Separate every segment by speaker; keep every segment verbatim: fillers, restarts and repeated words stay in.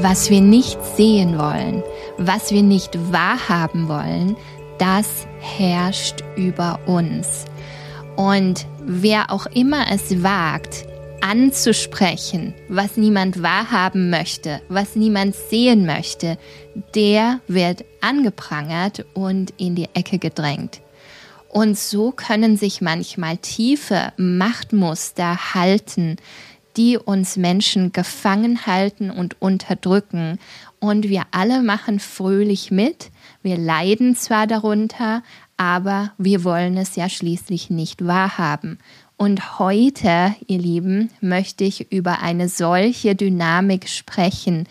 Speaker 1: was wir nicht sehen wollen, was wir nicht wahrhaben wollen, das herrscht über uns. Und wer auch immer es wagt, anzusprechen, was niemand wahrhaben möchte, was niemand sehen möchte, der wird angeprangert und in die Ecke gedrängt. Und so können sich manchmal tiefe Machtmuster halten, die uns Menschen gefangen halten und unterdrücken. Und wir alle machen fröhlich mit, wir leiden zwar darunter, aber wir wollen es ja schließlich nicht wahrhaben. Und heute, ihr Lieben, möchte ich über eine solche Dynamik sprechen,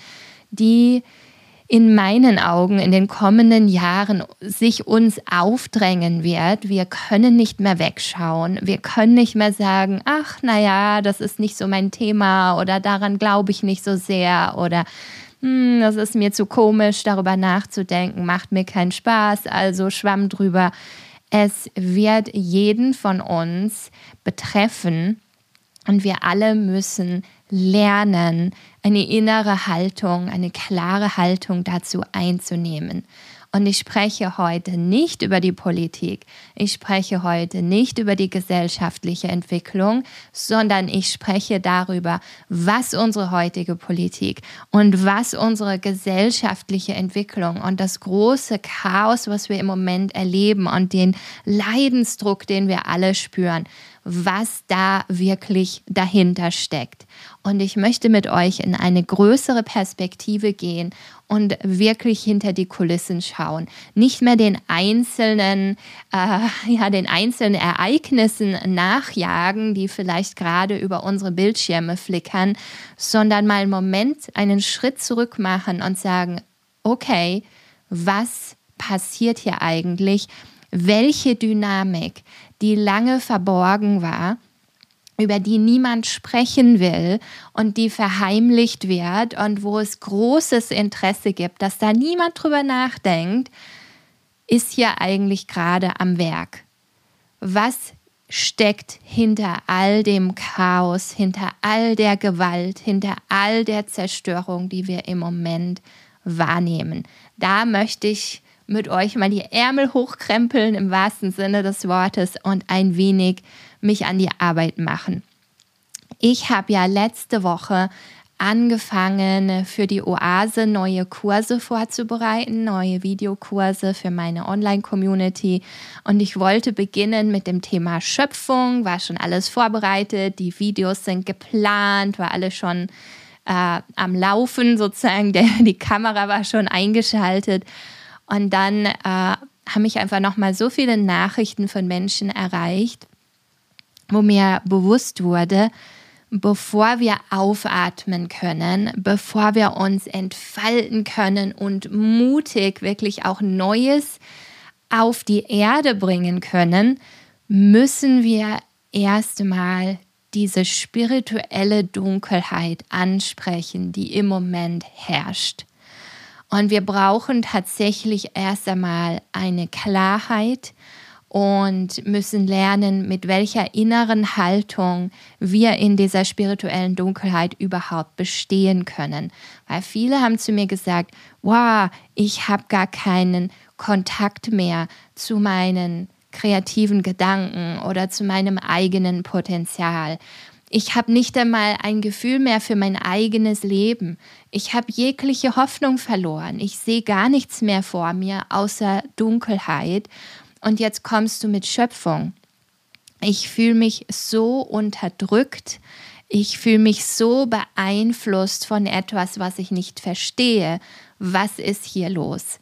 Speaker 1: die in meinen Augen in den kommenden Jahren sich uns aufdrängen wird. Wir können nicht mehr wegschauen. Wir können nicht mehr sagen, ach, naja, das ist nicht so mein Thema oder daran glaube ich nicht so sehr oder hm, das ist mir zu komisch, darüber nachzudenken, macht mir keinen Spaß, also schwamm drüber. Es wird jeden von uns betreffen und wir alle müssen lernen, eine innere Haltung, eine klare Haltung dazu einzunehmen. Und ich spreche heute nicht über die Politik, ich spreche heute nicht über die gesellschaftliche Entwicklung, sondern ich spreche darüber, was unsere heutige Politik und was unsere gesellschaftliche Entwicklung und das große Chaos, was wir im Moment erleben und den Leidensdruck, den wir alle spüren, was da wirklich dahinter steckt. Und ich möchte mit euch in eine größere Perspektive gehen und wirklich hinter die Kulissen schauen. Nicht mehr den einzelnen, äh, ja, den einzelnen Ereignissen nachjagen, die vielleicht gerade über unsere Bildschirme flickern, sondern mal einen Moment einen Schritt zurück machen und sagen, okay, was passiert hier eigentlich? Welche Dynamik, die lange verborgen war, über die niemand sprechen will und die verheimlicht wird und wo es großes Interesse gibt, dass da niemand drüber nachdenkt, ist hier eigentlich gerade am Werk. Was steckt hinter all dem Chaos, hinter all der Gewalt, hinter all der Zerstörung, die wir im Moment wahrnehmen? Da möchte ich mit euch mal die Ärmel hochkrempeln im wahrsten Sinne des Wortes und ein wenig mich an die Arbeit machen. Ich habe ja letzte Woche angefangen, für die Oase neue Kurse vorzubereiten, neue Videokurse für meine Online-Community. Und ich wollte beginnen mit dem Thema Schöpfung, war schon alles vorbereitet, die Videos sind geplant, war alles schon äh, am Laufen sozusagen, der, die Kamera war schon eingeschaltet. Und dann äh, haben mich einfach nochmal so viele Nachrichten von Menschen erreicht, wo mir bewusst wurde, bevor wir aufatmen können, bevor wir uns entfalten können und mutig wirklich auch Neues auf die Erde bringen können, müssen wir erstmal diese spirituelle Dunkelheit ansprechen, die im Moment herrscht. Und wir brauchen tatsächlich erst einmal eine Klarheit und müssen lernen, mit welcher inneren Haltung wir in dieser spirituellen Dunkelheit überhaupt bestehen können. Weil viele haben zu mir gesagt, wow, ich habe gar keinen Kontakt mehr zu meinen kreativen Gedanken oder zu meinem eigenen Potenzial. Ich habe nicht einmal ein Gefühl mehr für mein eigenes Leben. Ich habe jegliche Hoffnung verloren. Ich sehe gar nichts mehr vor mir außer Dunkelheit. Und jetzt kommst du mit Schöpfung. Ich fühle mich so unterdrückt. Ich fühle mich so beeinflusst von etwas, was ich nicht verstehe. Was ist hier los?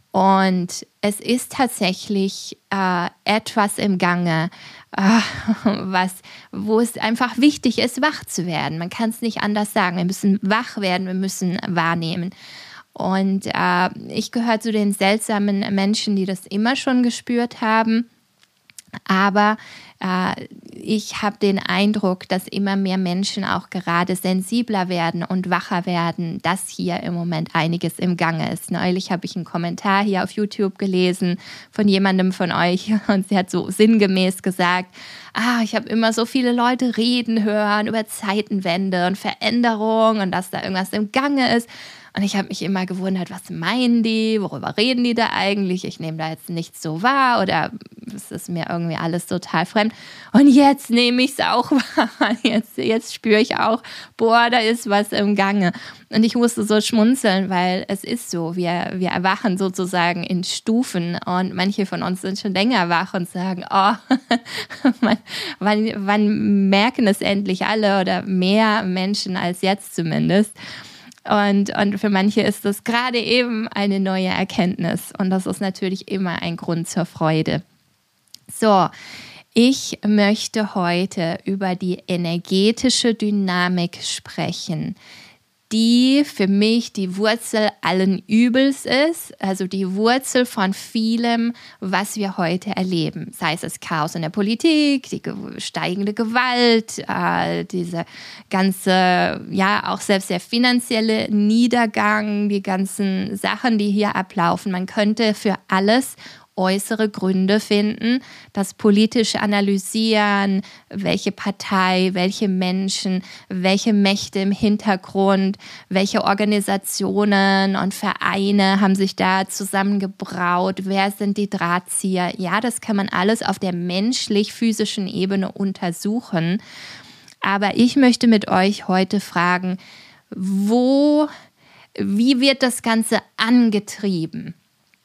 Speaker 1: Und es ist tatsächlich äh, etwas im Gange, äh, was, wo es einfach wichtig ist, wach zu werden. Man kann es nicht anders sagen. Wir müssen wach werden, wir müssen wahrnehmen. Und äh, ich gehöre zu den seltsamen Menschen, die das immer schon gespürt haben. Aber äh, ich habe den Eindruck, dass immer mehr Menschen auch gerade sensibler werden und wacher werden, dass hier im Moment einiges im Gange ist. Neulich habe ich einen Kommentar hier auf YouTube gelesen von jemandem von euch und sie hat so sinngemäß gesagt, ah, ich habe immer so viele Leute reden hören über Zeitenwende und Veränderung und dass da irgendwas im Gange ist. Und ich habe mich immer gewundert, was meinen die, worüber reden die da eigentlich? Ich nehme da jetzt nichts so wahr oder es ist mir irgendwie alles total fremd. Und jetzt nehme ich es auch wahr. Jetzt, jetzt spüre ich auch, boah, da ist was im Gange. Und ich musste so schmunzeln, weil es ist so, wir, wir erwachen sozusagen in Stufen und manche von uns sind schon länger wach und sagen, oh, wann, wann, wann merken es endlich alle oder mehr Menschen als jetzt zumindest. Und, und für manche ist das gerade eben eine neue Erkenntnis. Und das ist natürlich immer ein Grund zur Freude. So, ich möchte heute über die energetische Dynamik sprechen, die für mich die Wurzel allen Übels ist, also die Wurzel von vielem, was wir heute erleben. Sei es das Chaos in der Politik, die steigende Gewalt, äh, diese ganze, ja, auch selbst der finanzielle Niedergang, die ganzen Sachen, die hier ablaufen. Man könnte für alles äußere Gründe finden, das politisch analysieren, welche Partei, welche Menschen, welche Mächte im Hintergrund, welche Organisationen und Vereine haben sich da zusammengebraut, wer sind die Drahtzieher. Ja, das kann man alles auf der menschlich-physischen Ebene untersuchen. Aber ich möchte mit euch heute fragen, wo, wie wird das Ganze angetrieben?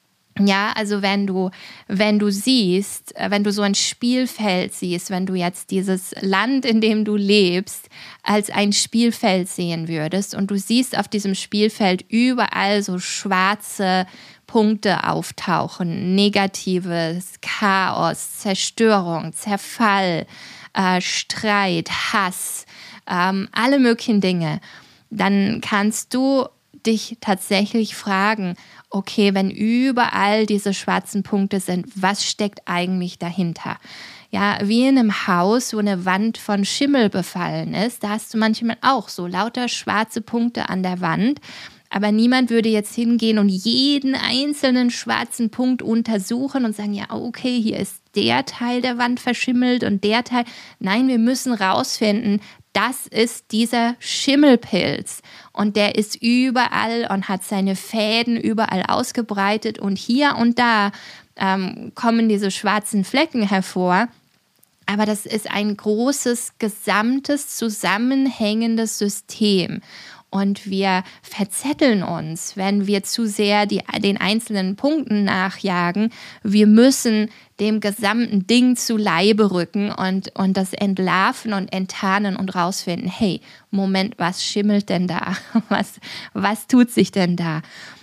Speaker 1: Ja, also wenn du, wenn du siehst, wenn du so ein Spielfeld siehst, wenn du jetzt dieses Land, in dem du lebst, als ein Spielfeld sehen würdest und du siehst auf diesem Spielfeld überall so schwarze Punkte auftauchen, negatives, Chaos, Zerstörung, Zerfall, äh, Streit, Hass, ähm, alle möglichen Dinge, dann kannst du dich tatsächlich fragen, okay, wenn überall diese schwarzen Punkte sind, was steckt eigentlich dahinter? Ja, wie in einem Haus, wo eine Wand von Schimmel befallen ist, da hast du manchmal auch so lauter schwarze Punkte an der Wand, aber niemand würde jetzt hingehen und jeden einzelnen schwarzen Punkt untersuchen und sagen, ja, okay, hier ist der Teil der Wand verschimmelt und der Teil. Nein, wir müssen rausfinden, das ist dieser Schimmelpilz und der ist überall und hat seine Fäden überall ausgebreitet und hier und da ähm, kommen diese schwarzen Flecken hervor. Aber das ist ein großes, gesamtes, zusammenhängendes System. Und wir verzetteln uns, wenn wir zu sehr die, den einzelnen Punkten nachjagen. Wir müssen dem gesamten Ding zu Leibe rücken und, und das entlarven und enttarnen und rausfinden, hey, Moment, was schimmelt denn da? Was, was tut sich denn da?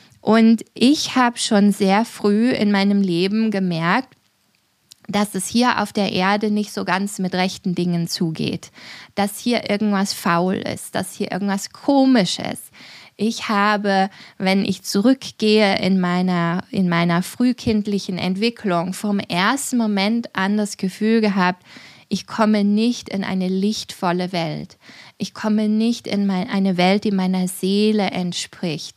Speaker 1: Und ich habe schon sehr früh in meinem Leben gemerkt, dass es hier auf der Erde nicht so ganz mit rechten Dingen zugeht, dass hier irgendwas faul ist, dass hier irgendwas komisch ist. Ich habe, wenn ich zurückgehe in meiner, in meiner frühkindlichen Entwicklung, vom ersten Moment an das Gefühl gehabt, ich komme nicht in eine lichtvolle Welt. Ich komme nicht in mein, eine Welt, die meiner Seele entspricht,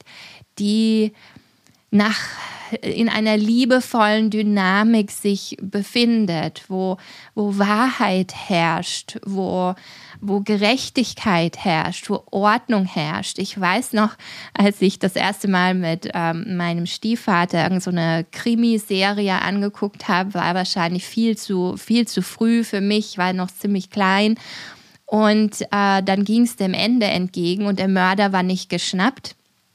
Speaker 1: die nach in einer liebevollen Dynamik sich befindet, wo, wo Wahrheit herrscht, wo, wo Gerechtigkeit herrscht, wo Ordnung herrscht. Ich weiß noch, als ich das erste Mal mit ähm, meinem Stiefvater irgend so eine Krimiserie angeguckt habe, war wahrscheinlich viel zu, viel zu früh für mich, ich war noch ziemlich klein. Und äh, dann ging es dem Ende entgegen und der Mörder war nicht geschnappt.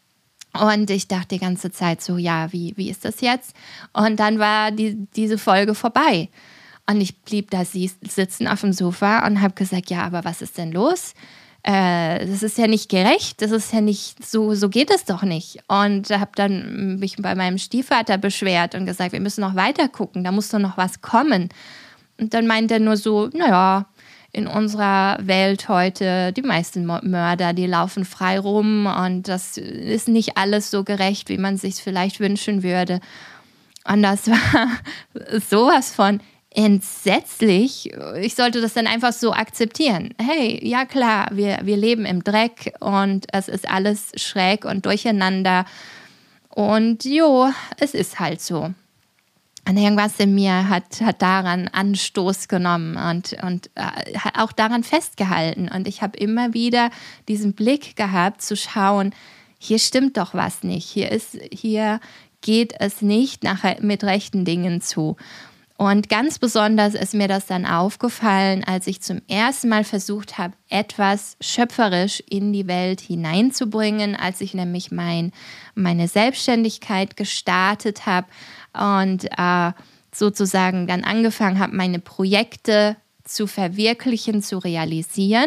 Speaker 1: Und ich dachte die ganze Zeit so, ja, wie, wie ist das jetzt? Und dann war die, diese Folge vorbei. Und ich blieb da sitzen auf dem Sofa und habe gesagt, ja, aber was ist denn los? Äh, das ist ja nicht gerecht, das ist ja nicht, so, so geht es doch nicht. Und habe dann mich bei meinem Stiefvater beschwert und gesagt, wir müssen noch weiter gucken, da muss doch noch was kommen. Und dann meint er nur so, naja, in unserer Welt heute, die meisten Mörder, die laufen frei rum und das ist nicht alles so gerecht, wie man sich vielleicht wünschen würde. Und das war sowas von entsetzlich. Ich sollte das dann einfach so akzeptieren. Hey, ja klar, wir, wir leben im Dreck und es ist alles schräg und durcheinander. Und jo, es ist halt so. Und irgendwas in mir hat, hat daran Anstoß genommen und, und äh, hat auch daran festgehalten. Und ich habe immer wieder diesen Blick gehabt, zu schauen, hier stimmt doch was nicht. Hier ist, hier geht es nicht nach, mit rechten Dingen zu. Und ganz besonders ist mir das dann aufgefallen, als ich zum ersten Mal versucht habe, etwas schöpferisch in die Welt hineinzubringen, als ich nämlich mein, meine Selbstständigkeit gestartet habe und äh, sozusagen dann angefangen habe, meine Projekte zu verwirklichen, zu realisieren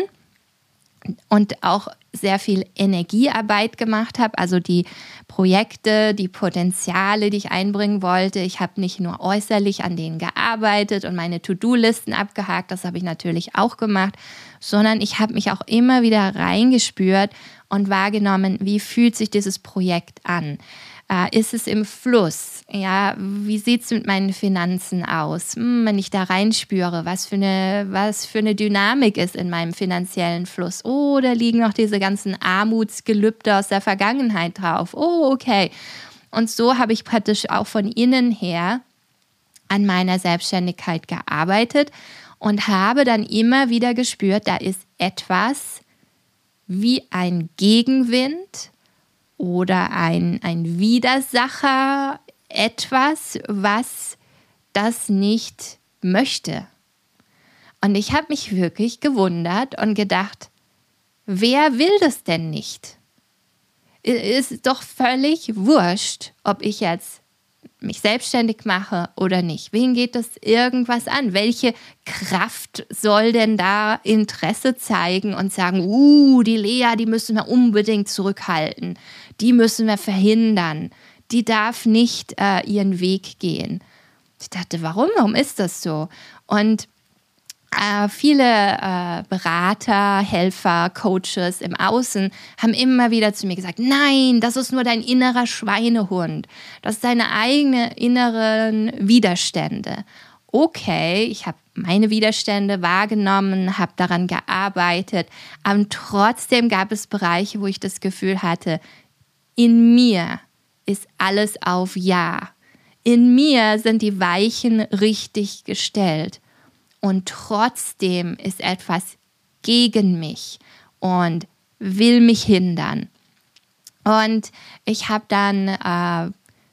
Speaker 1: und auch sehr viel Energiearbeit gemacht habe, also die Projekte, die Potenziale, die ich einbringen wollte. Ich habe nicht nur äußerlich an denen gearbeitet und meine To-Do-Listen abgehakt, das habe ich natürlich auch gemacht, sondern ich habe mich auch immer wieder reingespürt und wahrgenommen, wie fühlt sich dieses Projekt an? Äh, ist es im Fluss? Ja, wie sieht es mit meinen Finanzen aus? Hm, wenn ich da reinspüre, was für eine, was für eine Dynamik ist in meinem finanziellen Fluss. Oh, da liegen noch diese ganzen Armutsgelübde aus der Vergangenheit drauf. Oh, okay. Und so habe ich praktisch auch von innen her an meiner Selbstständigkeit gearbeitet und habe dann immer wieder gespürt, da ist etwas wie ein Gegenwind oder ein, ein Widersacher, etwas, was das nicht möchte. Und ich habe mich wirklich gewundert und gedacht, wer will das denn nicht? Es ist doch völlig wurscht, ob ich jetzt mich selbstständig mache oder nicht. Wen geht das irgendwas an? Welche Kraft soll denn da Interesse zeigen und sagen, uh, die Lea, die müssen wir unbedingt zurückhalten, die müssen wir verhindern, die darf nicht äh, ihren Weg gehen. Ich dachte, warum? Warum ist das so? Und äh, viele äh, Berater, Helfer, Coaches im Außen haben immer wieder zu mir gesagt, nein, das ist nur dein innerer Schweinehund. Das ist deine eigenen inneren Widerstände. Okay, ich habe meine Widerstände wahrgenommen, habe daran gearbeitet, aber trotzdem gab es Bereiche, wo ich das Gefühl hatte, in mir ist alles auf Ja. In mir sind die Weichen richtig gestellt. Und trotzdem ist etwas gegen mich und will mich hindern. Und ich habe dann äh,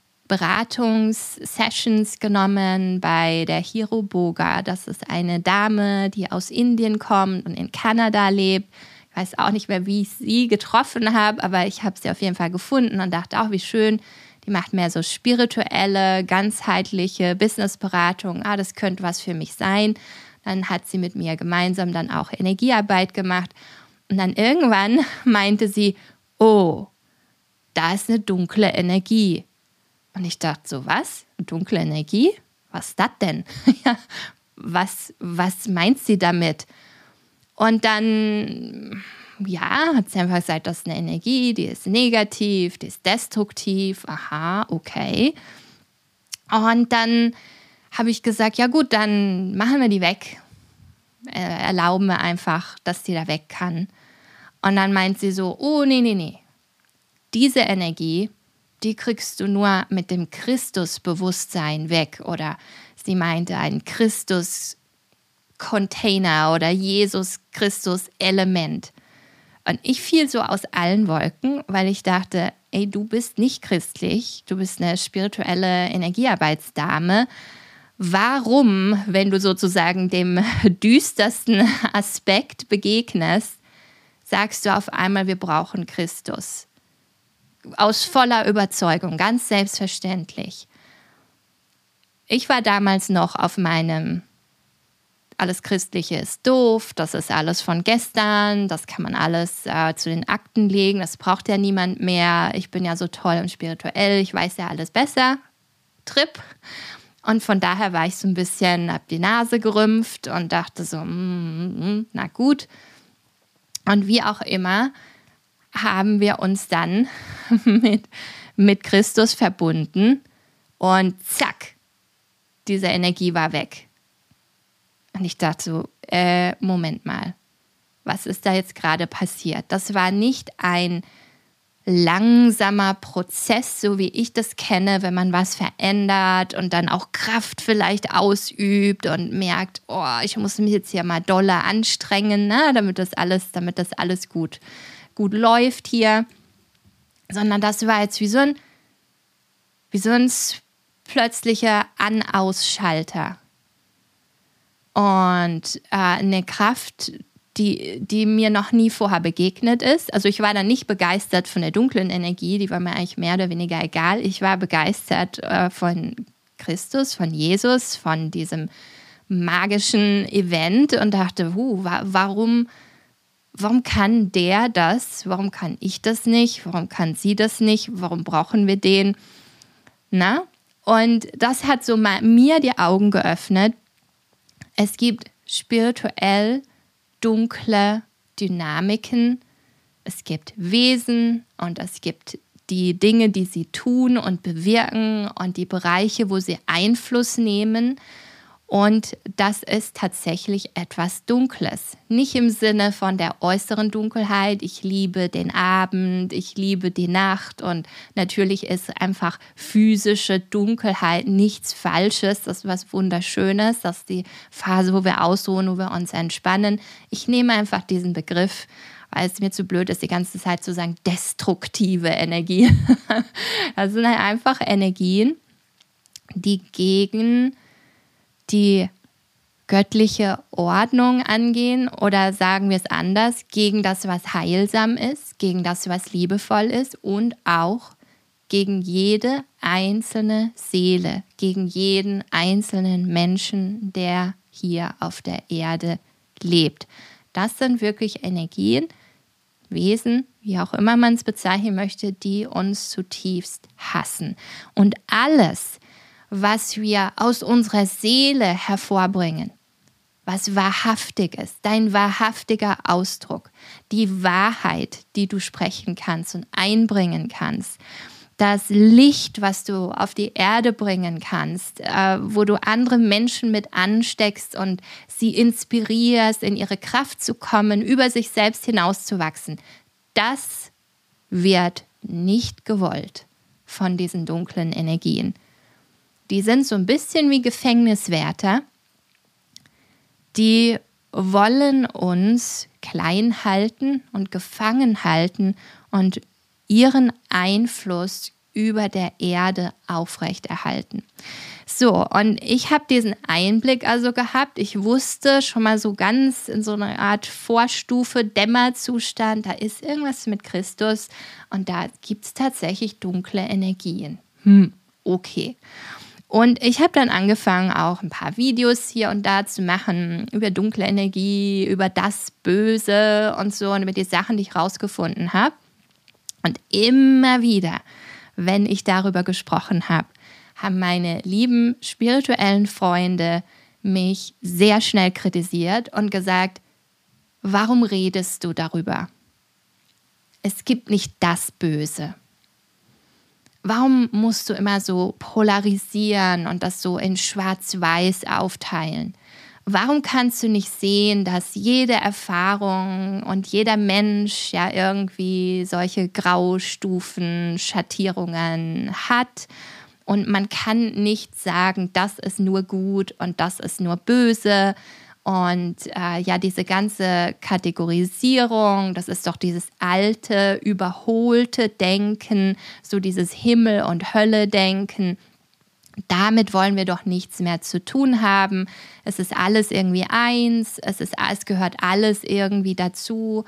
Speaker 1: Beratungssessions genommen bei der Hiro Boga. Das ist eine Dame, die aus Indien kommt und in Kanada lebt. Ich weiß auch nicht mehr, wie ich sie getroffen habe, aber ich habe sie auf jeden Fall gefunden und dachte auch, wie schön. Die macht mehr so spirituelle, ganzheitliche Businessberatung. Ah, das könnte was für mich sein. Dann hat sie mit mir gemeinsam dann auch Energiearbeit gemacht. Und dann irgendwann meinte sie, oh, da ist eine dunkle Energie. Und ich dachte so, was? Dunkle Energie? Was ist das denn? ja, was, was meint sie damit? Und dann, ja, hat sie einfach gesagt, das ist eine Energie, die ist negativ, die ist destruktiv. Aha, okay. Und dann habe ich gesagt, ja gut, dann machen wir die weg. Äh, erlauben wir einfach, dass die da weg kann. Und dann meint sie so, oh, nee, nee, nee. Diese Energie, die kriegst du nur mit dem Christusbewusstsein weg. Oder sie meinte ein Christus-Container oder Jesus-Christus-Element. Und ich fiel so aus allen Wolken, weil ich dachte, ey, du bist nicht christlich, du bist eine spirituelle Energiearbeitsdame. Warum, wenn du sozusagen dem düstersten Aspekt begegnest, sagst du auf einmal, wir brauchen Christus? Aus voller Überzeugung, ganz selbstverständlich. Ich war damals noch auf meinem, alles Christliche ist doof, das ist alles von gestern, das kann man alles äh, zu den Akten legen, das braucht ja niemand mehr. Ich bin ja so toll und spirituell, ich weiß ja alles besser. Trip. Und von daher war ich so ein bisschen, hab die Nase gerümpft und dachte so, mm, mm, na gut. Und wie auch immer haben wir uns dann mit, mit Christus verbunden und zack, diese Energie war weg. Und ich dachte so, äh, Moment mal, was ist da jetzt gerade passiert? Das war nicht ein langsamer Prozess, so wie ich das kenne, wenn man was verändert und dann auch Kraft vielleicht ausübt und merkt, oh, ich muss mich jetzt hier mal doller anstrengen, ne, damit das alles, damit das alles gut, gut läuft hier. sondern das war jetzt wie so ein, wie so ein plötzlicher An-Aus-Schalter. Und äh, eine Kraft, die, die mir noch nie vorher begegnet ist. Also ich war dann nicht begeistert von der dunklen Energie, die war mir eigentlich mehr oder weniger egal. Ich war begeistert äh, von Christus, von Jesus, von diesem magischen Event und dachte, huh, wa- warum, warum kann der das? Warum kann ich das nicht? Warum kann sie das nicht? Warum brauchen wir den? Na? Und das hat so mal mir die Augen geöffnet. Es gibt spirituell dunkle Dynamiken, es gibt Wesen und es gibt die Dinge, die sie tun und bewirken und die Bereiche, wo sie Einfluss nehmen. Und das ist tatsächlich etwas Dunkles. Nicht im Sinne von der äußeren Dunkelheit, ich liebe den Abend, ich liebe die Nacht und natürlich ist einfach physische Dunkelheit nichts Falsches, das ist was Wunderschönes, das ist die Phase, wo wir ausruhen, wo wir uns entspannen. Ich nehme einfach diesen Begriff, weil es mir zu blöd ist, die ganze Zeit zu sagen, destruktive Energie. Das sind halt einfach Energien, die gegen die göttliche Ordnung angehen oder sagen wir es anders, gegen das, was heilsam ist, gegen das, was liebevoll ist und auch gegen jede einzelne Seele, gegen jeden einzelnen Menschen, der hier auf der Erde lebt. Das sind wirklich Energien, Wesen, wie auch immer man es bezeichnen möchte, die uns zutiefst hassen. Und alles, was wir aus unserer Seele hervorbringen, was wahrhaftig ist, dein wahrhaftiger Ausdruck, die Wahrheit, die du sprechen kannst und einbringen kannst, das Licht, was du auf die Erde bringen kannst, äh, wo du andere Menschen mit ansteckst und sie inspirierst, in ihre Kraft zu kommen, über sich selbst hinauszuwachsen, das wird nicht gewollt von diesen dunklen Energien. Die sind so ein bisschen wie Gefängniswärter, die wollen uns klein halten und gefangen halten und ihren Einfluss über der Erde aufrechterhalten. So, und ich habe diesen Einblick also gehabt. Ich wusste schon mal so ganz in so einer Art Vorstufe, Dämmerzustand, da ist irgendwas mit Christus und da gibt es tatsächlich dunkle Energien. Hm, okay. Und ich habe dann angefangen, auch ein paar Videos hier und da zu machen über dunkle Energie, über das Böse und so und über die Sachen, die ich rausgefunden habe. Und immer wieder, wenn ich darüber gesprochen habe, haben meine lieben spirituellen Freunde mich sehr schnell kritisiert und gesagt, warum redest du darüber? Es gibt nicht das Böse. Warum musst du immer so polarisieren und das so in Schwarz-Weiß aufteilen? Warum kannst du nicht sehen, dass jede Erfahrung und jeder Mensch ja irgendwie solche Graustufen, Schattierungen hat und man kann nicht sagen, das ist nur gut und das ist nur böse und äh, ja, diese ganze Kategorisierung, das ist doch dieses alte, überholte Denken, so dieses Himmel- und Hölle-Denken. Damit wollen wir doch nichts mehr zu tun haben. Es ist alles irgendwie eins, es, ist, es gehört alles irgendwie dazu.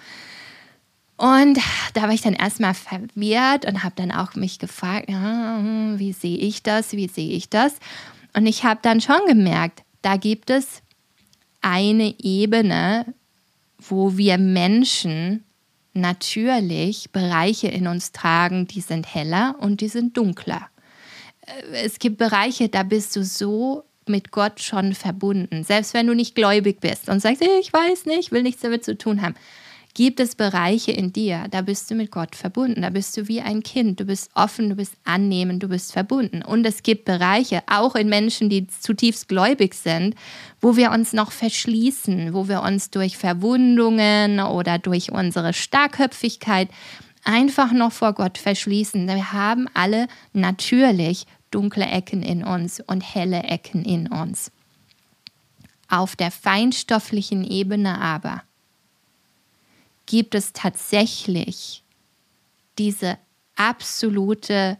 Speaker 1: Und da war ich dann erstmal verwirrt und habe dann auch mich gefragt, ja, wie sehe ich das, wie sehe ich das? Und ich habe dann schon gemerkt, da gibt es eine Ebene, wo wir Menschen natürlich Bereiche in uns tragen, die sind heller und die sind dunkler. Es gibt Bereiche, da bist du so mit Gott schon verbunden. Selbst wenn du nicht gläubig bist und sagst, ich weiß nicht, will nichts damit zu tun haben, gibt es Bereiche in dir, da bist du mit Gott verbunden. Da bist du wie ein Kind, du bist offen, du bist annehmend, du bist verbunden. Und es gibt Bereiche, auch in Menschen, die zutiefst gläubig sind, wo wir uns noch verschließen, wo wir uns durch Verwundungen oder durch unsere Starrköpfigkeit einfach noch vor Gott verschließen. Wir haben alle natürlich dunkle Ecken in uns und helle Ecken in uns. Auf der feinstofflichen Ebene aber gibt es tatsächlich diese absolute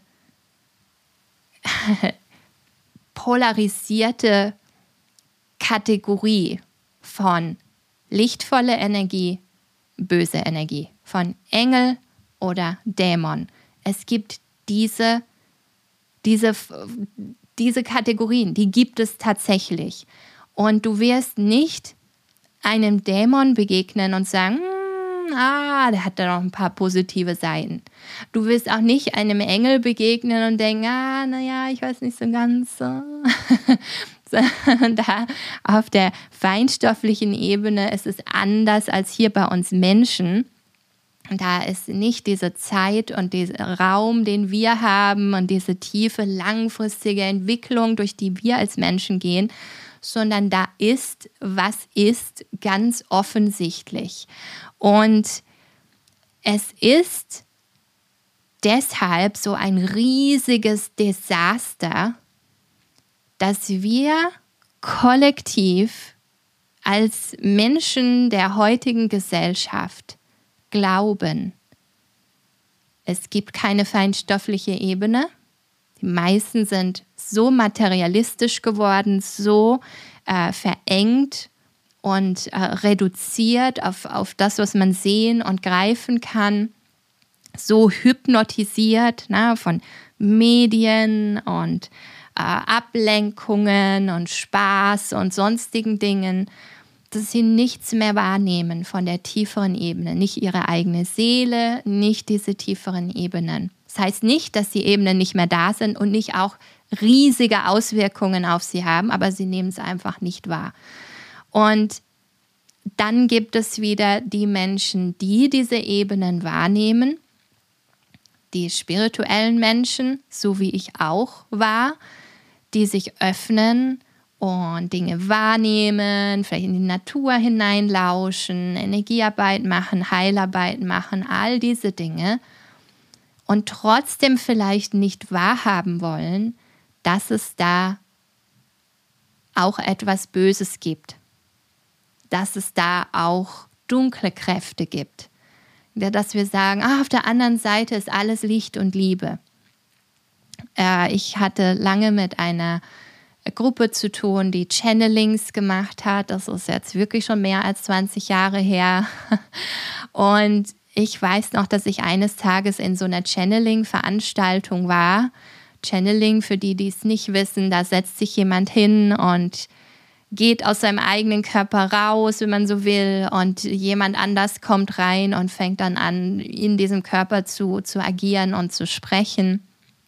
Speaker 1: polarisierte Kategorie von lichtvolle Energie, böse Energie, von Engel oder Dämon. Es gibt diese, diese, diese Kategorien, die gibt es tatsächlich. Und du wirst nicht einem Dämon begegnen und sagen, ah, der hat da noch ein paar positive Seiten. Du wirst auch nicht einem Engel begegnen und denken, ah, naja, ich weiß nicht so ganz. Da auf der feinstofflichen Ebene ist es anders als hier bei uns Menschen. Da ist nicht diese Zeit und dieser Raum, den wir haben und diese tiefe, langfristige Entwicklung, durch die wir als Menschen gehen, sondern da ist, was ist, ganz offensichtlich. Und es ist deshalb so ein riesiges Desaster, dass wir kollektiv als Menschen der heutigen Gesellschaft glauben, es gibt keine feinstoffliche Ebene. Die meisten sind so materialistisch geworden, so äh, verengt und äh, reduziert auf, auf das, was man sehen und greifen kann, so hypnotisiert, na, von Medien und äh, Ablenkungen und Spaß und sonstigen Dingen, dass sie nichts mehr wahrnehmen von der tieferen Ebene, nicht ihre eigene Seele, nicht diese tieferen Ebenen. Das heißt nicht, dass die Ebenen nicht mehr da sind und nicht auch riesige Auswirkungen auf sie haben, aber sie nehmen es einfach nicht wahr. Und dann gibt es wieder die Menschen, die diese Ebenen wahrnehmen, die spirituellen Menschen, so wie ich auch war, die sich öffnen und Dinge wahrnehmen, vielleicht in die Natur hineinlauschen, Energiearbeit machen, Heilarbeit machen, all diese Dinge und trotzdem vielleicht nicht wahrhaben wollen, dass es da auch etwas Böses gibt, dass es da auch dunkle Kräfte gibt, ja, dass wir sagen, ah, auf der anderen Seite ist alles Licht und Liebe. Äh, ich hatte lange mit einer Gruppe zu tun, die Channelings gemacht hat. Das ist jetzt wirklich schon mehr als zwanzig Jahre her. Und ich weiß noch, dass ich eines Tages in so einer Channeling-Veranstaltung war. Channeling, für die, die es nicht wissen, da setzt sich jemand hin und geht aus seinem eigenen Körper raus, wenn man so will, und jemand anders kommt rein und fängt dann an, in diesem Körper zu, zu agieren und zu sprechen.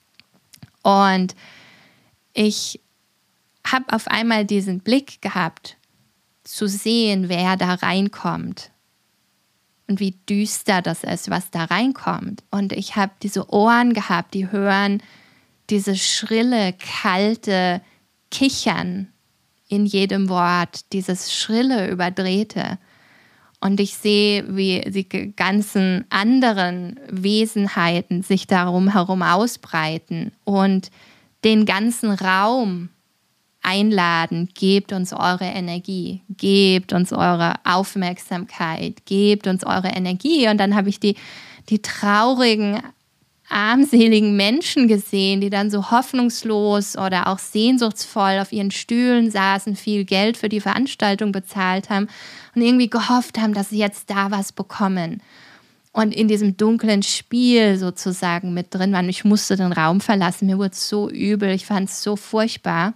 Speaker 1: Und ich habe auf einmal diesen Blick gehabt, zu sehen, wer da reinkommt und wie düster das ist, was da reinkommt. Und ich habe diese Ohren gehabt, die hören diese schrille, kalte Kichern in jedem Wort, dieses schrille, überdrehte. Und ich sehe, wie die ganzen anderen Wesenheiten sich darum herum ausbreiten und den ganzen Raum einladen, gebt uns eure Energie, gebt uns eure Aufmerksamkeit, gebt uns eure Energie. Und dann habe ich die, die traurigen, armseligen Menschen gesehen, die dann so hoffnungslos oder auch sehnsuchtsvoll auf ihren Stühlen saßen, viel Geld für die Veranstaltung bezahlt haben und irgendwie gehofft haben, dass sie jetzt da was bekommen. Und in diesem dunklen Spiel sozusagen mit drin waren. Ich musste den Raum verlassen, mir wurde es so übel, ich fand es so furchtbar.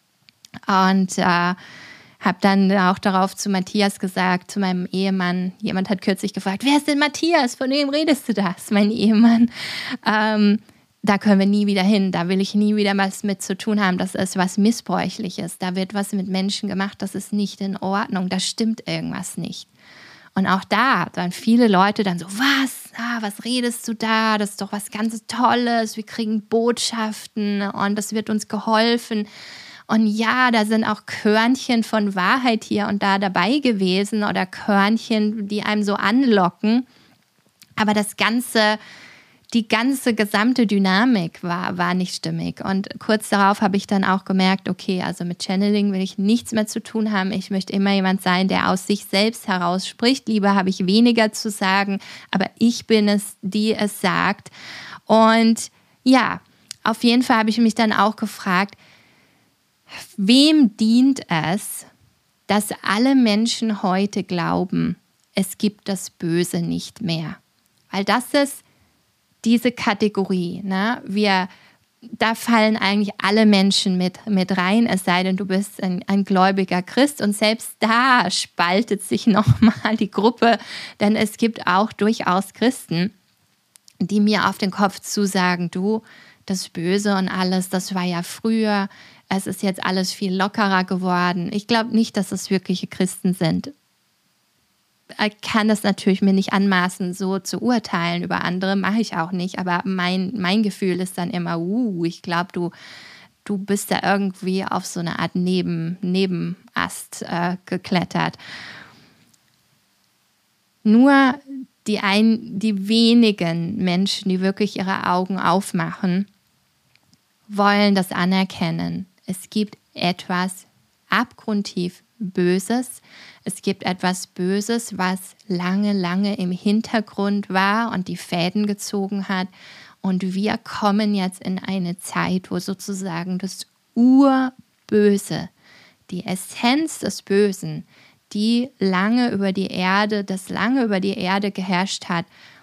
Speaker 1: Und äh, habe dann auch darauf zu Matthias gesagt, zu meinem Ehemann, jemand hat kürzlich gefragt, wer ist denn Matthias, von wem redest du das, mein Ehemann? Ähm, da können wir nie wieder hin, da will ich nie wieder was mit zu tun haben, das ist was Missbräuchliches, da wird was mit Menschen gemacht, das ist nicht in Ordnung, da stimmt irgendwas nicht. Und auch da waren viele Leute dann so, was, ah, was redest du da, das ist doch was ganz Tolles, wir kriegen Botschaften und das wird uns geholfen. Und ja, da sind auch Körnchen von Wahrheit hier und da dabei gewesen oder Körnchen, die einem so anlocken. Aber das ganze, die ganze gesamte Dynamik war, war nicht stimmig. Und kurz darauf habe ich dann auch gemerkt, okay, also mit Channeling will ich nichts mehr zu tun haben. Ich möchte immer jemand sein, der aus sich selbst heraus spricht. Lieber habe ich weniger zu sagen, aber ich bin es, die es sagt. Und ja, auf jeden Fall habe ich mich dann auch gefragt, wem dient es, dass alle Menschen heute glauben, es gibt das Böse nicht mehr? Weil das ist diese Kategorie, ne? Wir, da fallen eigentlich alle Menschen mit, mit rein, es sei denn, du bist ein, ein gläubiger Christ. Und selbst da spaltet sich nochmal die Gruppe, denn es gibt auch durchaus Christen, die mir auf den Kopf zusagen, du, das Böse und alles, das war ja früher, es ist jetzt alles viel lockerer geworden. Ich glaube nicht, dass es wirkliche Christen sind. Ich kann das natürlich mir nicht anmaßen, so zu urteilen über andere, mache ich auch nicht, aber mein, mein Gefühl ist dann immer, uh, ich glaube, du, du bist da irgendwie auf so eine Art Neben, Nebenast äh, geklettert. Nur die, ein, die wenigen Menschen, die wirklich ihre Augen aufmachen, wollen das anerkennen. Es gibt etwas abgrundtief Böses. Es gibt etwas Böses, was lange, lange im Hintergrund war und die Fäden gezogen hat. Und wir kommen jetzt in eine Zeit, wo sozusagen das Urböse, die Essenz des Bösen, die lange über die Erde, das lange über die Erde geherrscht hat,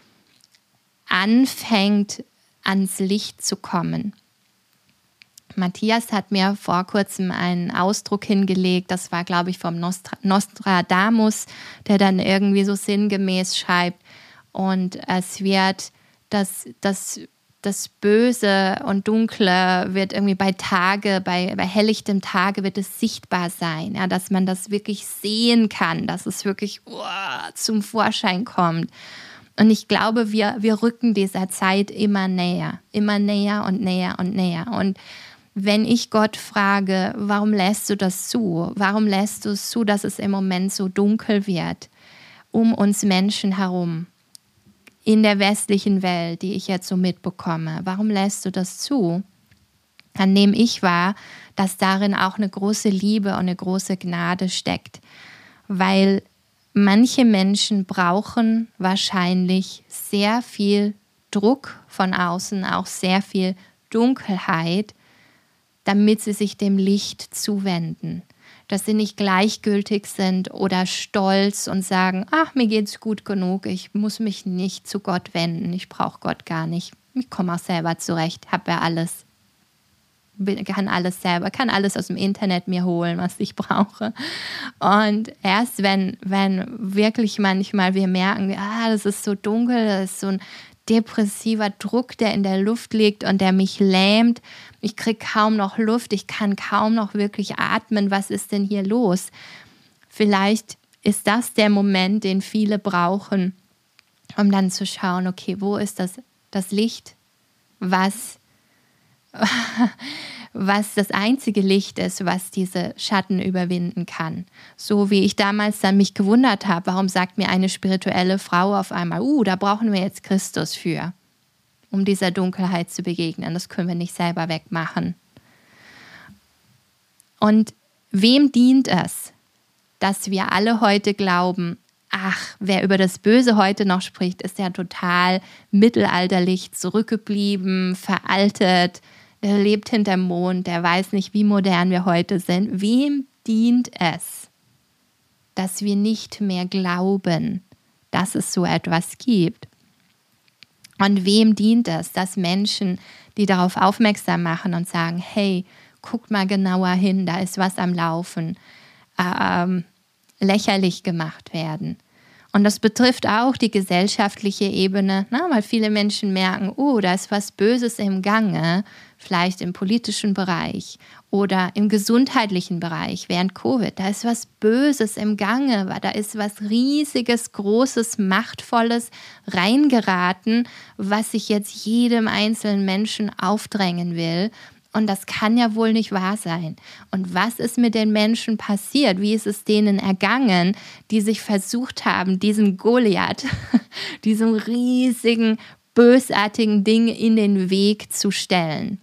Speaker 1: anfängt ans Licht zu kommen. Matthias hat mir vor kurzem einen Ausdruck hingelegt, das war, glaube ich, vom Nostra- Nostradamus, der dann irgendwie so sinngemäß schreibt, und es wird das, das, das Böse und Dunkle wird irgendwie bei Tage, bei, bei helllichtem Tage wird es sichtbar sein, ja, dass man das wirklich sehen kann, dass es wirklich oh, zum Vorschein kommt. Und ich glaube, wir, wir rücken dieser Zeit immer näher, immer näher und näher und näher. Und wenn ich Gott frage, warum lässt du das zu? Warum lässt du es zu, dass es im Moment so dunkel wird um uns Menschen herum, in der westlichen Welt, die ich jetzt so mitbekomme? Warum lässt du das zu? Dann nehme ich wahr, dass darin auch eine große Liebe und eine große Gnade steckt, weil manche Menschen brauchen wahrscheinlich sehr viel Druck von außen, auch sehr viel Dunkelheit, damit sie sich dem Licht zuwenden. Dass sie nicht gleichgültig sind oder stolz und sagen, ach, mir geht's gut genug, ich muss mich nicht zu Gott wenden, ich brauche Gott gar nicht, ich komme auch selber zurecht, habe ja alles, kann alles selber, kann alles aus dem Internet mir holen, was ich brauche. Und erst wenn, wenn wirklich manchmal wir merken, ah, das ist so dunkel, das ist so ein depressiver Druck, der in der Luft liegt und der mich lähmt. Ich kriege kaum noch Luft, ich kann kaum noch wirklich atmen. Was ist denn hier los? Vielleicht ist das der Moment, den viele brauchen, um dann zu schauen, okay, wo ist das, das Licht, was, was das einzige Licht ist, was diese Schatten überwinden kann. So wie ich damals dann mich gewundert habe, warum sagt mir eine spirituelle Frau auf einmal, uh, da brauchen wir jetzt Christus für, um dieser Dunkelheit zu begegnen. Das können wir nicht selber wegmachen. Und wem dient es, dass wir alle heute glauben, ach, wer über das Böse heute noch spricht, ist ja total mittelalterlich zurückgeblieben, veraltet, der lebt hinterm Mond, der weiß nicht, wie modern wir heute sind. Wem dient es, dass wir nicht mehr glauben, dass es so etwas gibt? Und wem dient es, dass Menschen, die darauf aufmerksam machen und sagen, hey, guckt mal genauer hin, da ist was am Laufen, ähm, lächerlich gemacht werden? Und das betrifft auch die gesellschaftliche Ebene, ne? Weil viele Menschen merken, oh, da ist was Böses im Gange, vielleicht im politischen Bereich oder im gesundheitlichen Bereich während Covid. Da ist was Böses im Gange, da ist was Riesiges, Großes, Machtvolles reingeraten, was sich jetzt jedem einzelnen Menschen aufdrängen will. Und das kann ja wohl nicht wahr sein. Und was ist mit den Menschen passiert? Wie ist es denen ergangen, die sich versucht haben, diesem Goliath, diesem riesigen, bösartigen Ding in den Weg zu stellen?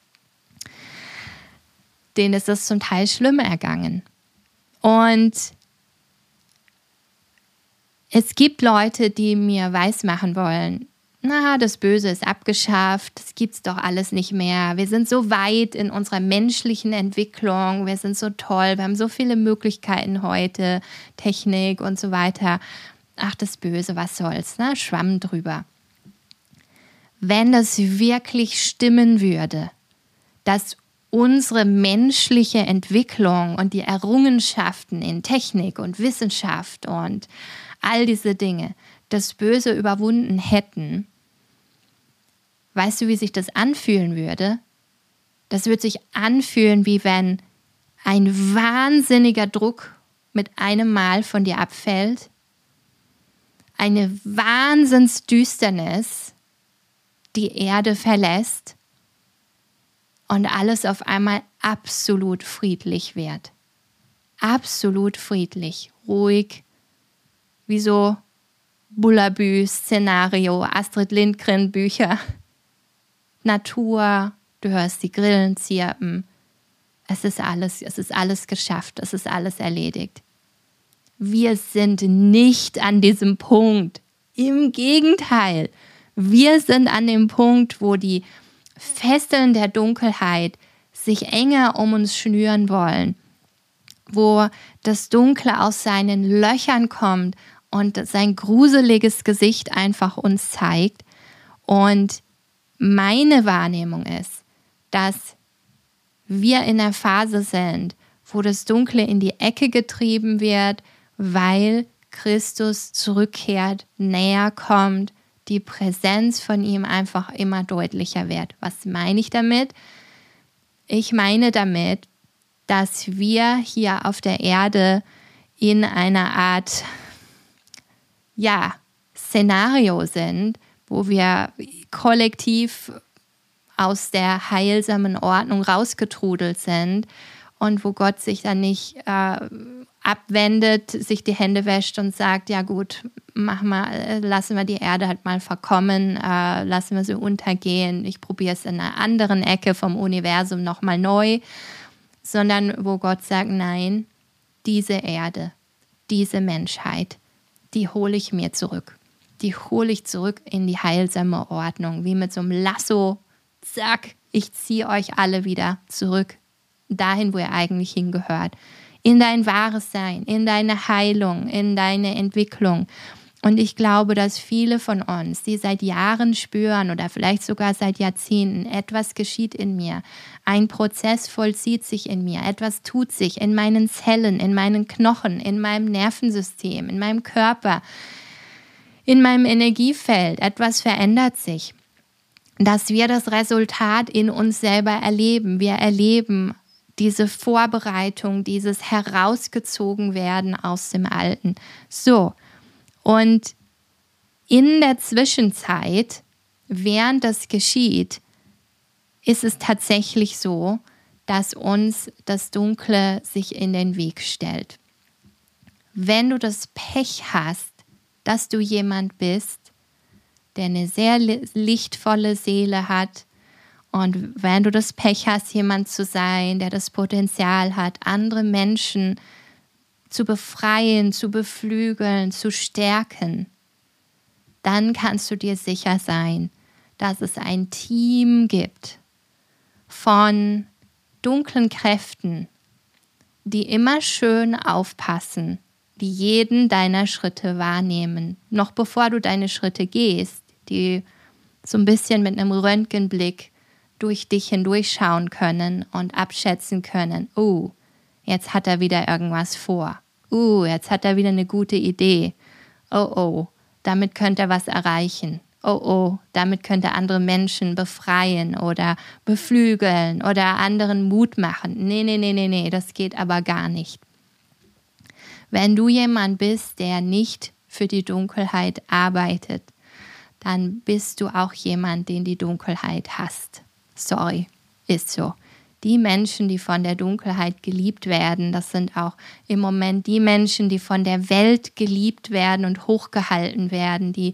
Speaker 1: Denen ist es zum Teil schlimm ergangen. Und es gibt Leute, die mir weismachen wollen, na, das Böse ist abgeschafft, das gibt's doch alles nicht mehr. Wir sind so weit in unserer menschlichen Entwicklung, wir sind so toll, wir haben so viele Möglichkeiten heute, Technik und so weiter. Ach, das Böse, was soll's, ne? Schwamm drüber. Wenn das wirklich stimmen würde, dass unsere menschliche Entwicklung und die Errungenschaften in Technik und Wissenschaft und all diese Dinge das Böse überwunden hätten, weißt du, wie sich das anfühlen würde? Das würde sich anfühlen, wie wenn ein wahnsinniger Druck mit einem Mal von dir abfällt, eine Wahnsinnsdüsternis die Erde verlässt und alles auf einmal absolut friedlich wird. Absolut friedlich, ruhig, wie so Bullabü-Szenario, Astrid Lindgren-Bücher, Natur, du hörst die Grillen zirpen. Es ist alles, es ist alles geschafft, es ist alles erledigt. Wir sind nicht an diesem Punkt. Im Gegenteil, wir sind an dem Punkt, wo die Fesseln der Dunkelheit sich enger um uns schnüren wollen, wo das Dunkle aus seinen Löchern kommt und sein gruseliges Gesicht einfach uns zeigt. Und meine Wahrnehmung ist, dass wir in der Phase sind, wo das Dunkle in die Ecke getrieben wird, weil Christus zurückkehrt, näher kommt, die Präsenz von ihm einfach immer deutlicher wird. Was meine ich damit? Ich meine damit, dass wir hier auf der Erde in einer Art ja, Szenario sind, wo wir kollektiv aus der heilsamen Ordnung rausgetrudelt sind und wo Gott sich dann nicht äh, abwendet, sich die Hände wäscht und sagt, ja gut, mach mal, lassen wir die Erde halt mal verkommen, äh, lassen wir sie untergehen, ich probiere es in einer anderen Ecke vom Universum nochmal neu, sondern wo Gott sagt, nein, diese Erde, diese Menschheit, die hole ich mir zurück. Die hole ich zurück in die heilsame Ordnung, wie mit so einem Lasso, zack, ich ziehe euch alle wieder zurück, dahin, wo ihr eigentlich hingehört. In dein wahres Sein, in deine Heilung, in deine Entwicklung. Und ich glaube, dass viele von uns, die seit Jahren spüren oder vielleicht sogar seit Jahrzehnten, etwas geschieht in mir, ein Prozess vollzieht sich in mir, etwas tut sich in meinen Zellen, in meinen Knochen, in meinem Nervensystem, in meinem Körper, in meinem Energiefeld, etwas verändert sich, dass wir das Resultat in uns selber erleben. Wir erleben diese Vorbereitung, dieses Herausgezogenwerden aus dem Alten. So, und in der Zwischenzeit, während das geschieht, ist es tatsächlich so, dass uns das Dunkle sich in den Weg stellt. Wenn du das Pech hast, dass du jemand bist, der eine sehr lichtvolle Seele hat, und wenn du das Pech hast, jemand zu sein, der das Potenzial hat, andere Menschen zu befreien, zu beflügeln, zu stärken, dann kannst du dir sicher sein, dass es ein Team gibt von dunklen Kräften, die immer schön aufpassen, die jeden deiner Schritte wahrnehmen, noch bevor du deine Schritte gehst, die so ein bisschen mit einem Röntgenblick durch dich hindurchschauen können und abschätzen können, oh, jetzt hat er wieder irgendwas vor. Oh, jetzt hat er wieder eine gute Idee. Oh, oh, damit könnte er was erreichen. Oh, oh, damit könnte er andere Menschen befreien oder beflügeln oder anderen Mut machen. Nee, nee, nee, nee, nee, das geht aber gar nicht. Wenn du jemand bist, der nicht für die Dunkelheit arbeitet, dann bist du auch jemand, den die Dunkelheit hasst. Sorry, ist so. Die Menschen, die von der Dunkelheit geliebt werden, das sind auch im Moment die Menschen, die von der Welt geliebt werden und hochgehalten werden, die,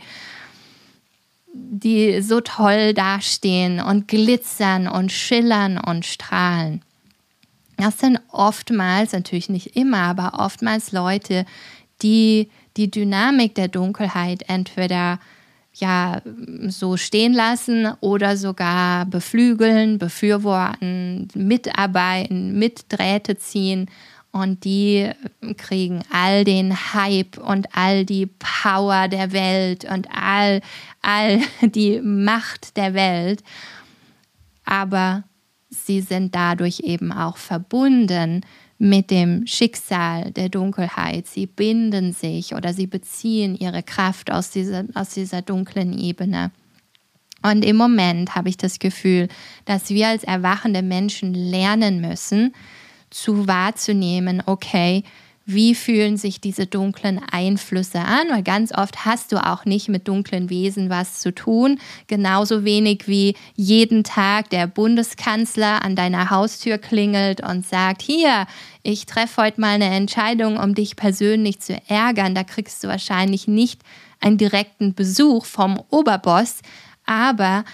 Speaker 1: die so toll dastehen und glitzern und schillern und strahlen. Das sind oftmals, natürlich nicht immer, aber oftmals Leute, die die Dynamik der Dunkelheit entweder ja so stehen lassen oder sogar beflügeln, befürworten, mitarbeiten, mit Drähte ziehen. Und die kriegen all den Hype und all die Power der Welt und all, all die Macht der Welt. Aber sie sind dadurch eben auch verbunden mit dem Schicksal der Dunkelheit. Sie binden sich oder sie beziehen ihre Kraft aus dieser, aus dieser dunklen Ebene. Und im Moment habe ich das Gefühl, dass wir als erwachende Menschen lernen müssen, zu wahrzunehmen, okay, wie fühlen sich diese dunklen Einflüsse an? Weil ganz oft hast du auch nicht mit dunklen Wesen was zu tun. Genauso wenig wie jeden Tag der Bundeskanzler an deiner Haustür klingelt und sagt, hier, ich treffe heute mal eine Entscheidung, um dich persönlich zu ärgern. Da kriegst du wahrscheinlich nicht einen direkten Besuch vom Oberboss, aber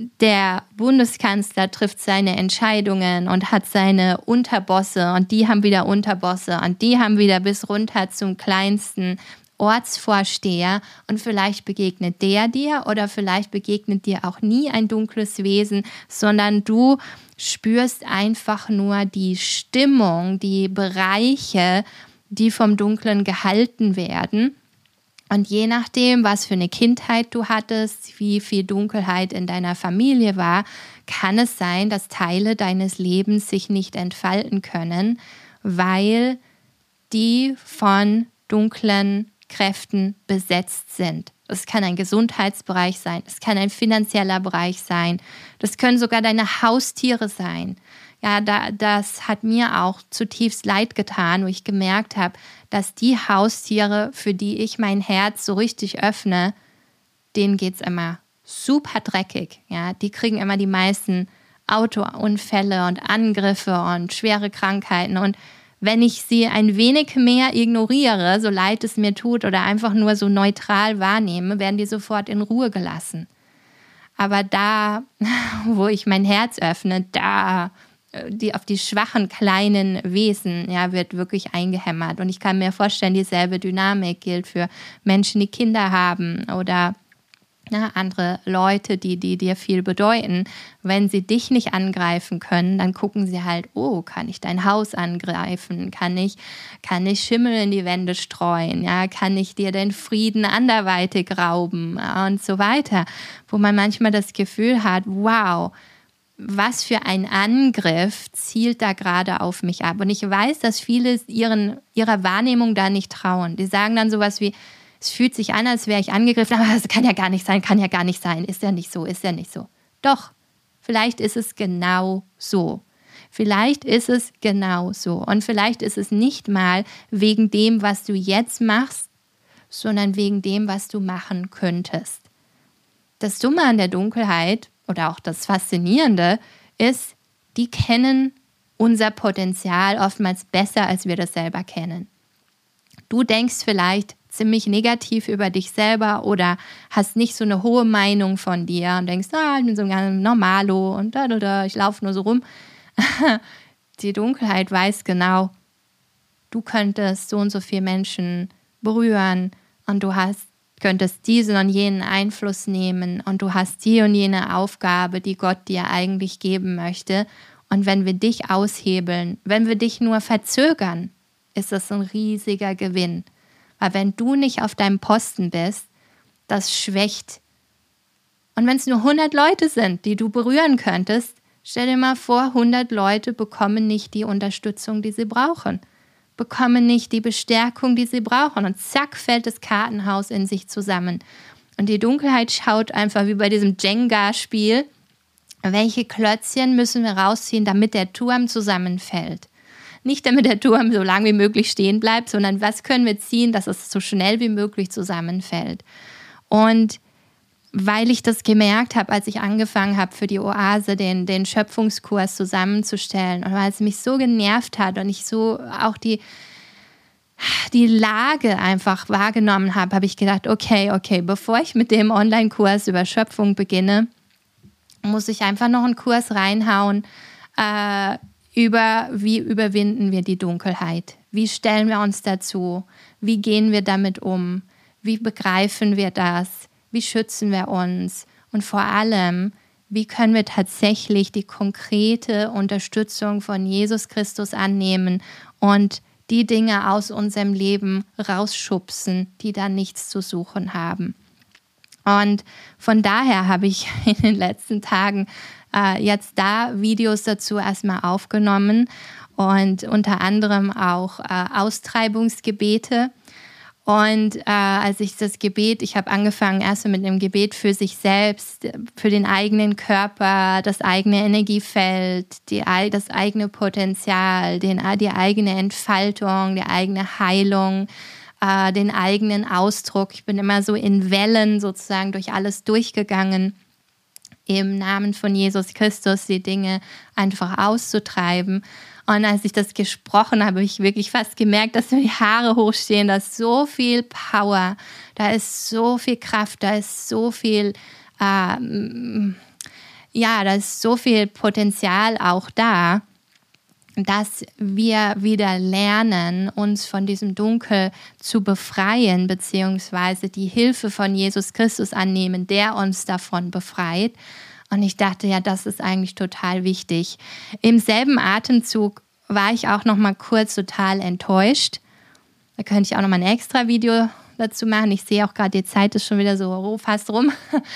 Speaker 1: der Bundeskanzler trifft seine Entscheidungen und hat seine Unterbosse und die haben wieder Unterbosse und die haben wieder bis runter zum kleinsten Ortsvorsteher und vielleicht begegnet der dir oder vielleicht begegnet dir auch nie ein dunkles Wesen, sondern du spürst einfach nur die Stimmung, die Bereiche, die vom Dunklen gehalten werden. Und je nachdem, was für eine Kindheit du hattest, wie viel Dunkelheit in deiner Familie war, kann es sein, dass Teile deines Lebens sich nicht entfalten können, weil die von dunklen Kräften besetzt sind. Es kann ein Gesundheitsbereich sein, es kann ein finanzieller Bereich sein, das können sogar deine Haustiere sein. Ja, da, das hat mir auch zutiefst leid getan, wo ich gemerkt habe, dass die Haustiere, für die ich mein Herz so richtig öffne, denen geht es immer super dreckig. Ja, die kriegen immer die meisten Autounfälle und Angriffe und schwere Krankheiten. Und wenn ich sie ein wenig mehr ignoriere, so leid es mir tut, oder einfach nur so neutral wahrnehme, werden die sofort in Ruhe gelassen. Aber da, wo ich mein Herz öffne, da die auf die schwachen kleinen Wesen, ja, wird wirklich eingehämmert. Und ich kann mir vorstellen, dieselbe Dynamik gilt für Menschen, die Kinder haben oder ja, andere Leute, die, die dir viel bedeuten. Wenn sie dich nicht angreifen können, dann gucken sie halt, oh, kann ich dein Haus angreifen? Kann ich, kann ich Schimmel in die Wände streuen? Ja, kann ich dir den Frieden anderweitig rauben? Und so weiter. Wo man manchmal das Gefühl hat, wow, was für ein Angriff zielt da gerade auf mich ab? Und ich weiß, dass viele ihren, ihrer Wahrnehmung da nicht trauen. Die sagen dann sowas wie, es fühlt sich an, als wäre ich angegriffen, aber das kann ja gar nicht sein, kann ja gar nicht sein, ist ja nicht so, ist ja nicht so. Doch, vielleicht ist es genau so. Vielleicht ist es genau so. Und vielleicht ist es nicht mal wegen dem, was du jetzt machst, sondern wegen dem, was du machen könntest. Das Dumme an der Dunkelheit oder auch das Faszinierende ist, die kennen unser Potenzial oftmals besser, als wir das selber kennen. Du denkst vielleicht ziemlich negativ über dich selber oder hast nicht so eine hohe Meinung von dir und denkst, ah, ich bin so ein Normalo und da, da, da, ich laufe nur so rum. Die Dunkelheit weiß genau, du könntest so und so viele Menschen berühren und du hast könntest diesen und jenen Einfluss nehmen und du hast die und jene Aufgabe, die Gott dir eigentlich geben möchte. Und wenn wir dich aushebeln, wenn wir dich nur verzögern, ist das ein riesiger Gewinn. Weil wenn du nicht auf deinem Posten bist, das schwächt. Und wenn es nur hundert Leute sind, die du berühren könntest, stell dir mal vor, hundert Leute bekommen nicht die Unterstützung, die sie brauchen. Bekommen nicht die Bestärkung, die sie brauchen. Und zack, fällt das Kartenhaus in sich zusammen. Und die Dunkelheit schaut einfach wie bei diesem Jenga-Spiel, welche Klötzchen müssen wir rausziehen, damit der Turm zusammenfällt. Nicht damit der Turm so lange wie möglich stehen bleibt, sondern was können wir ziehen, dass es so schnell wie möglich zusammenfällt. Und weil ich das gemerkt habe, als ich angefangen habe, für die Oase den, den Schöpfungskurs zusammenzustellen und weil es mich so genervt hat und ich so auch die, die Lage einfach wahrgenommen habe, habe ich gedacht, okay, okay, bevor ich mit dem Online-Kurs über Schöpfung beginne, muss ich einfach noch einen Kurs reinhauen äh, über, wie überwinden wir die Dunkelheit? Wie stellen wir uns dazu? Wie gehen wir damit um? Wie begreifen wir das? wie schützen wir uns und vor allem, wie können wir tatsächlich die konkrete Unterstützung von Jesus Christus annehmen und die Dinge aus unserem Leben rausschubsen, die da nichts zu suchen haben. Und von daher habe ich in den letzten Tagen äh, jetzt da Videos dazu erstmal aufgenommen und unter anderem auch äh, Austreibungsgebete. Und äh, als ich das Gebet, ich habe angefangen erst mit einem Gebet für sich selbst, für den eigenen Körper, das eigene Energiefeld, die, das eigene Potenzial, den, die eigene Entfaltung, die eigene Heilung, äh, den eigenen Ausdruck. Ich bin immer so in Wellen sozusagen durch alles durchgegangen, im Namen von Jesus Christus die Dinge einfach auszutreiben. Und als ich das gesprochen habe, habe ich wirklich fast gemerkt, dass mir die Haare hochstehen. Da ist so viel Power, da ist so viel Kraft, da ist so viel, äh, ja, da ist so viel Potenzial auch da, dass wir wieder lernen, uns von diesem Dunkel zu befreien, beziehungsweise die Hilfe von Jesus Christus annehmen, der uns davon befreit. Und ich dachte, ja, das ist eigentlich total wichtig. Im selben Atemzug war ich auch noch mal kurz total enttäuscht. Da könnte ich auch noch mal ein extra Video dazu machen. Ich sehe auch gerade, die Zeit ist schon wieder so fast rum.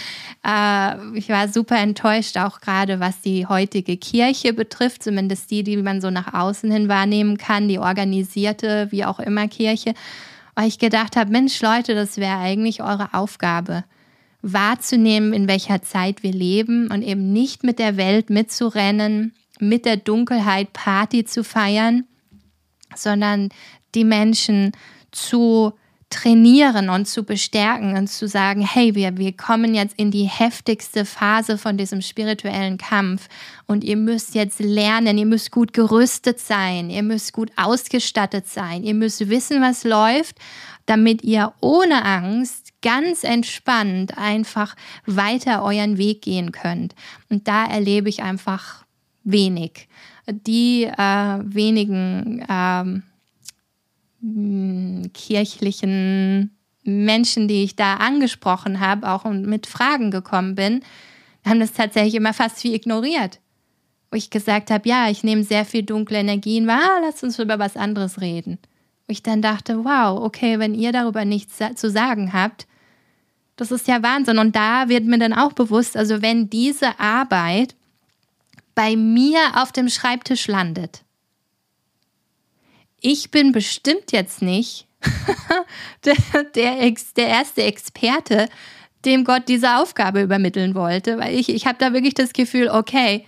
Speaker 1: äh, ich war super enttäuscht, auch gerade was die heutige Kirche betrifft, zumindest die, die man so nach außen hin wahrnehmen kann, die organisierte, wie auch immer Kirche. Weil ich gedacht habe, Mensch Leute, das wäre eigentlich eure Aufgabe, wahrzunehmen, in welcher Zeit wir leben und eben nicht mit der Welt mitzurennen, mit der Dunkelheit Party zu feiern, sondern die Menschen zu trainieren und zu bestärken und zu sagen, hey, wir, wir kommen jetzt in die heftigste Phase von diesem spirituellen Kampf und ihr müsst jetzt lernen, ihr müsst gut gerüstet sein, ihr müsst gut ausgestattet sein, ihr müsst wissen, was läuft, damit ihr ohne Angst ganz entspannt einfach weiter euren Weg gehen könnt. Und da erlebe ich einfach wenig. Die äh, wenigen ähm, kirchlichen Menschen, die ich da angesprochen habe, auch und mit Fragen gekommen bin, haben das tatsächlich immer fast wie ignoriert. Wo ich gesagt habe, ja, ich nehme sehr viel dunkle Energien wahr, ah, lass uns über was anderes reden. Wo ich dann dachte, wow, okay, wenn ihr darüber nichts zu sagen habt, das ist ja Wahnsinn. Und da wird mir dann auch bewusst, also wenn diese Arbeit bei mir auf dem Schreibtisch landet, ich bin bestimmt jetzt nicht der, der, Ex, der erste Experte, dem Gott diese Aufgabe übermitteln wollte, weil ich, ich habe da wirklich das Gefühl, okay,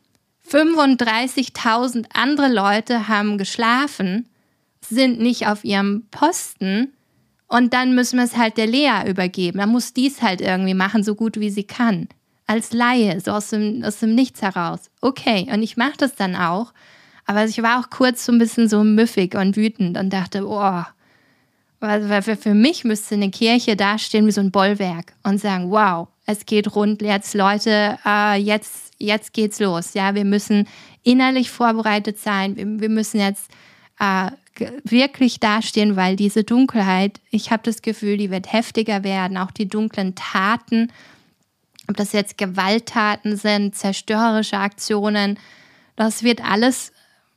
Speaker 1: fünfunddreißigtausend andere Leute haben geschlafen, sind nicht auf ihrem Posten und dann müssen wir es halt der Lea übergeben. Dann muss die es halt irgendwie machen, so gut wie sie kann. Als Laie, so aus dem, aus dem Nichts heraus. Okay, und ich mache das dann auch. Aber ich war auch kurz so ein bisschen so müffig und wütend und dachte, oh, weil für mich müsste eine Kirche dastehen wie so ein Bollwerk und sagen, wow, es geht rund, jetzt Leute, äh, jetzt, jetzt geht's los. Ja, wir müssen innerlich vorbereitet sein, wir, wir müssen jetzt äh, wirklich dastehen, weil diese Dunkelheit, ich habe das Gefühl, die wird heftiger werden, auch die dunklen Taten, ob das jetzt Gewalttaten sind, zerstörerische Aktionen, das wird alles,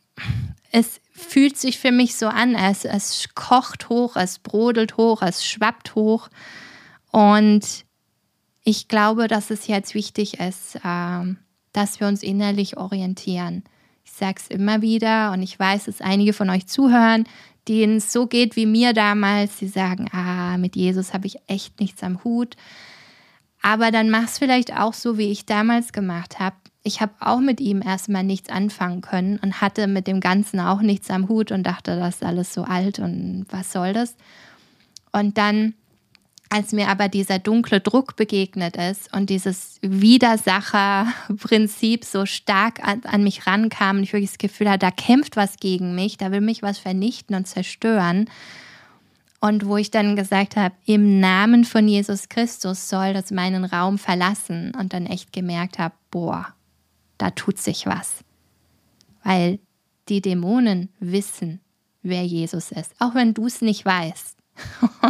Speaker 1: es fühlt sich für mich so an, es, es kocht hoch, es brodelt hoch, es schwappt hoch und ich glaube, dass es jetzt wichtig ist, äh, dass wir uns innerlich orientieren. Ich sage es immer wieder und ich weiß, dass einige von euch zuhören, denen es so geht wie mir damals, die sagen, ah, mit Jesus habe ich echt nichts am Hut. Aber dann mach es vielleicht auch so, wie ich damals gemacht habe. Ich habe auch mit ihm erstmal nichts anfangen können und hatte mit dem Ganzen auch nichts am Hut und dachte, das ist alles so alt und was soll das? Und dann, als mir aber dieser dunkle Druck begegnet ist und dieses Widersacherprinzip so stark an, an mich rankam und ich wirklich das Gefühl hatte, da kämpft was gegen mich, da will mich was vernichten und zerstören. Und wo ich dann gesagt habe, im Namen von Jesus Christus soll das meinen Raum verlassen und dann echt gemerkt habe, boah, da tut sich was. Weil die Dämonen wissen, wer Jesus ist, auch wenn du es nicht weißt.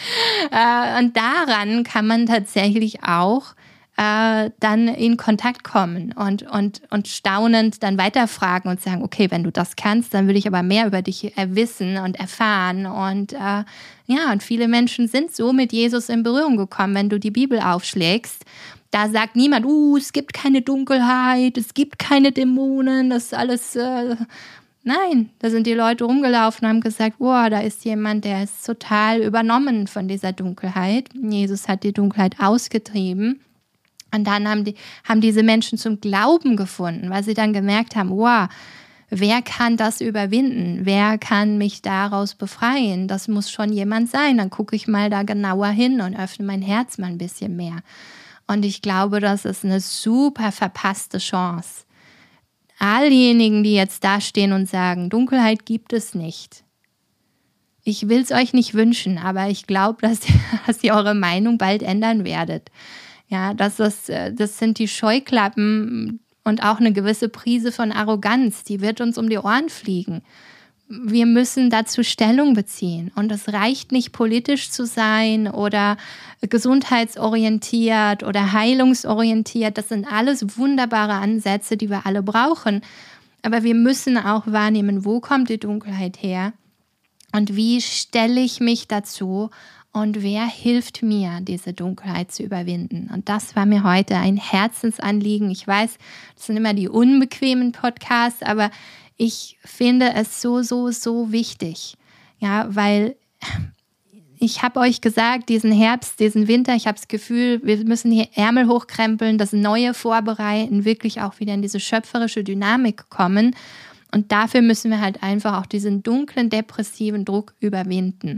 Speaker 1: äh, und daran kann man tatsächlich auch äh, dann in Kontakt kommen und, und, und staunend dann weiterfragen und sagen, okay, wenn du das kannst, dann will ich aber mehr über dich wissen und erfahren. Und äh, ja, und viele Menschen sind so mit Jesus in Berührung gekommen, wenn du die Bibel aufschlägst. Da sagt niemand, uh, es gibt keine Dunkelheit, es gibt keine Dämonen, das ist alles... Äh, Nein, da sind die Leute rumgelaufen und haben gesagt, wow, da ist jemand, der ist total übernommen von dieser Dunkelheit. Jesus hat die Dunkelheit ausgetrieben. Und dann haben, die, haben diese Menschen zum Glauben gefunden, weil sie dann gemerkt haben, wow, wer kann das überwinden? Wer kann mich daraus befreien? Das muss schon jemand sein. Dann gucke ich mal da genauer hin und öffne mein Herz mal ein bisschen mehr. Und ich glaube, das ist eine super verpasste Chance. All diejenigen, die jetzt da stehen und sagen, Dunkelheit gibt es nicht. Ich will es euch nicht wünschen, aber ich glaube, dass, dass ihr eure Meinung bald ändern werdet. Ja, das, ist, das sind die Scheuklappen und auch eine gewisse Prise von Arroganz, die wird uns um die Ohren fliegen. Wir müssen dazu Stellung beziehen und es reicht nicht, politisch zu sein oder gesundheitsorientiert oder heilungsorientiert. Das sind alles wunderbare Ansätze, die wir alle brauchen. Aber wir müssen auch wahrnehmen, wo kommt die Dunkelheit her und wie stelle ich mich dazu und wer hilft mir, diese Dunkelheit zu überwinden. Und das war mir heute ein Herzensanliegen. Ich weiß, das sind immer die unbequemen Podcasts, aber ich finde es so, so, so wichtig, ja, weil ich habe euch gesagt, diesen Herbst, diesen Winter, ich habe das Gefühl, wir müssen hier Ärmel hochkrempeln, das Neue vorbereiten, wirklich auch wieder in diese schöpferische Dynamik kommen. Und dafür müssen wir halt einfach auch diesen dunklen, depressiven Druck überwinden.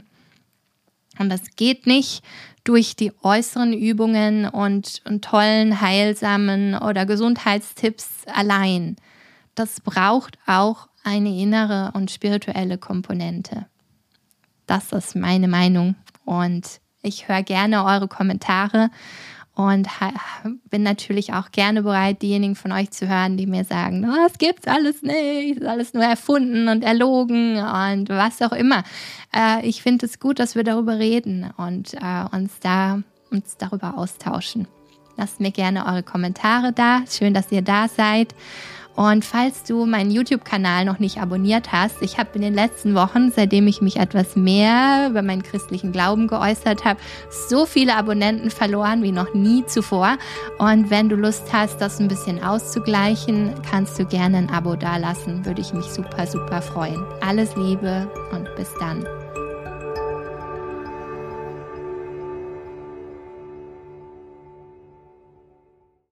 Speaker 1: Und das geht nicht durch die äußeren Übungen und, und tollen, heilsamen oder Gesundheitstipps allein. Das braucht auch eine innere und spirituelle Komponente. Das ist meine Meinung und ich höre gerne eure Kommentare und bin natürlich auch gerne bereit, diejenigen von euch zu hören, die mir sagen, oh, das gibt's alles nicht, das ist alles nur erfunden und erlogen und was auch immer. Äh, ich finde es gut, dass wir darüber reden und äh, uns, da, uns darüber austauschen. Lasst mir gerne eure Kommentare da. Schön, dass ihr da seid. Und falls du meinen YouTube-Kanal noch nicht abonniert hast, ich habe in den letzten Wochen, seitdem ich mich etwas mehr über meinen christlichen Glauben geäußert habe, so viele Abonnenten verloren wie noch nie zuvor. Und wenn du Lust hast, das ein bisschen auszugleichen, kannst du gerne ein Abo dalassen. Würde ich mich super, super freuen. Alles Liebe und bis dann.